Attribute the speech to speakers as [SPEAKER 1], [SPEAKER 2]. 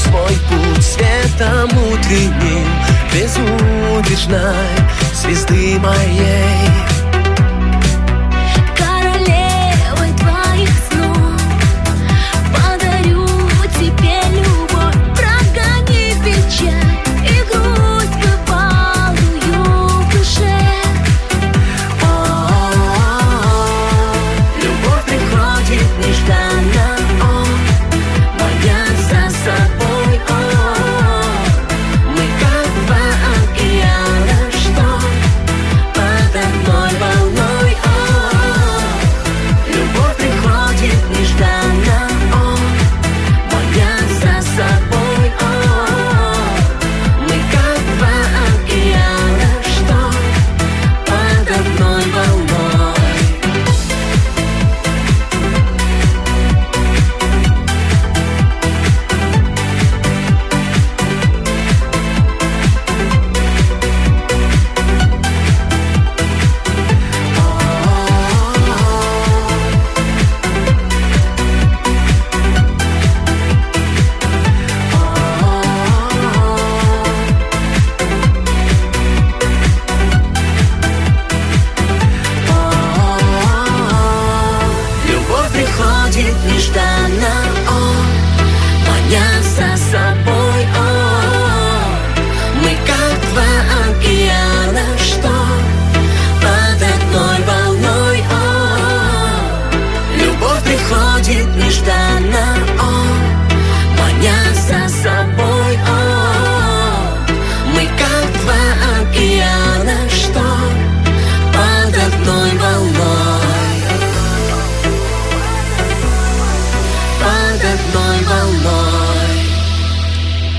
[SPEAKER 1] свой путь светом утренним, безудержной звезды моей.
[SPEAKER 2] Королевой твоих снов подарю тебе любовь. Прогони печаль и грусть бывалую в душе.
[SPEAKER 1] Любовь приходит нежданно, моя за собой. Мы как два океана, что под одной волной. Любовь приходит нежданно, моя за собой. Мы как два океана, что под одной волной. Любовь приходит нежданно, маня за собой. Мы как два океана, что под одной волной. Любовь приходит нежданно,